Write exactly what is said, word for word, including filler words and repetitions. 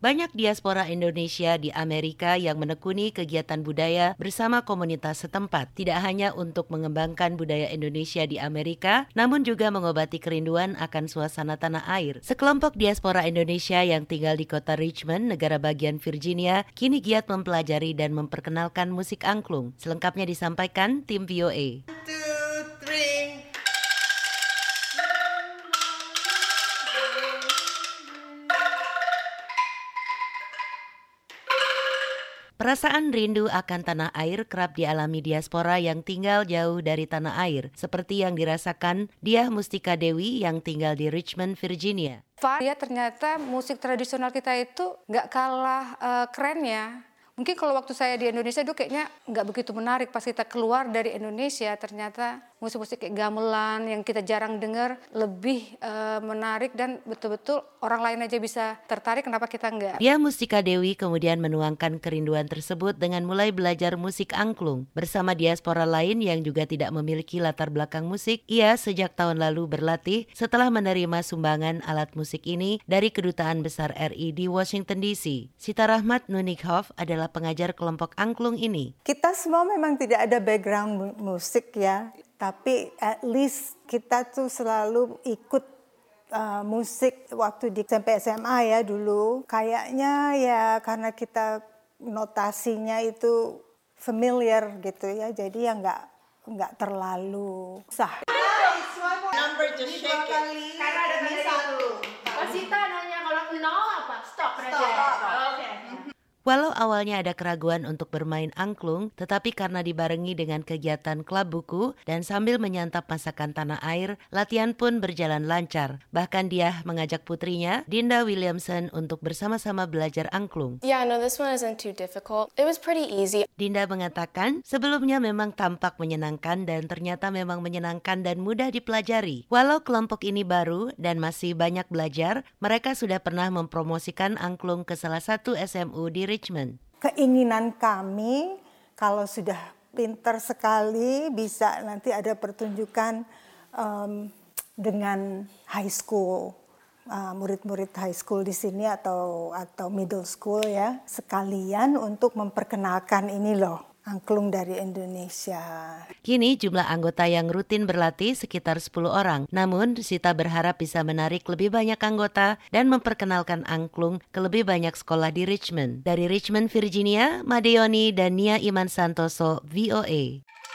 Banyak diaspora Indonesia di Amerika yang menekuni kegiatan budaya bersama komunitas setempat, tidak hanya untuk mengembangkan budaya Indonesia di Amerika, namun juga mengobati kerinduan akan suasana tanah air. Sekelompok diaspora Indonesia yang tinggal di kota Richmond, negara bagian Virginia, kini giat mempelajari dan memperkenalkan musik angklung. Selengkapnya disampaikan tim V O A. Perasaan rindu akan tanah air kerap dialami diaspora yang tinggal jauh dari tanah air, seperti yang dirasakan Diah Mustika Dewi yang tinggal di Richmond, Virginia. Ya, ternyata musik tradisional kita itu nggak kalah uh, keren ya. Mungkin kalau waktu saya di Indonesia itu kayaknya nggak begitu menarik. Pas kita keluar dari Indonesia, ternyata musik-musik kayak gamelan yang kita jarang dengar lebih uh, menarik dan betul-betul orang lain aja bisa tertarik, kenapa kita enggak. Diah Mustika Dewi kemudian menuangkan kerinduan tersebut dengan mulai belajar musik angklung. Bersama diaspora lain yang juga tidak memiliki latar belakang musik, ia sejak tahun lalu berlatih setelah menerima sumbangan alat musik ini dari Kedutaan Besar R I di Washington D C. Sita Rahmat Nunikhoff adalah pengajar kelompok angklung ini. Kita semua memang tidak ada background musik ya, tapi at least kita tuh selalu ikut uh, musik waktu di sampai S M A ya dulu. Kayaknya ya karena kita notasinya itu familiar gitu ya, jadi ya nggak nggak terlalu susah. Number just shake it. Karena ada tanda satu. Oh, Sita nanya kalau nol apa? Stop. Stop. Oke. Walau awalnya ada keraguan untuk bermain angklung, tetapi karena dibarengi dengan kegiatan klub buku dan sambil menyantap masakan tanah air, latihan pun berjalan lancar. Bahkan dia mengajak putrinya, Dinda Williamson, untuk bersama-sama belajar angklung. Yeah, no, this one isn't too difficult. It was pretty easy. Dinda mengatakan, sebelumnya memang tampak menyenangkan dan ternyata memang menyenangkan dan mudah dipelajari. Walau kelompok ini baru dan masih banyak belajar, mereka sudah pernah mempromosikan angklung ke salah satu S M U di Richmond. Keinginan kami kalau sudah pintar sekali bisa nanti ada pertunjukan um, dengan high school, uh, murid-murid high school di sini atau atau middle school ya, sekalian untuk memperkenalkan ini loh, angklung dari Indonesia. Kini jumlah anggota yang rutin berlatih sekitar sepuluh orang. Namun Sita berharap bisa menarik lebih banyak anggota dan memperkenalkan angklung ke lebih banyak sekolah di Richmond. Dari Richmond, Virginia, Madeoni dan Nia Iman Santoso, V O A.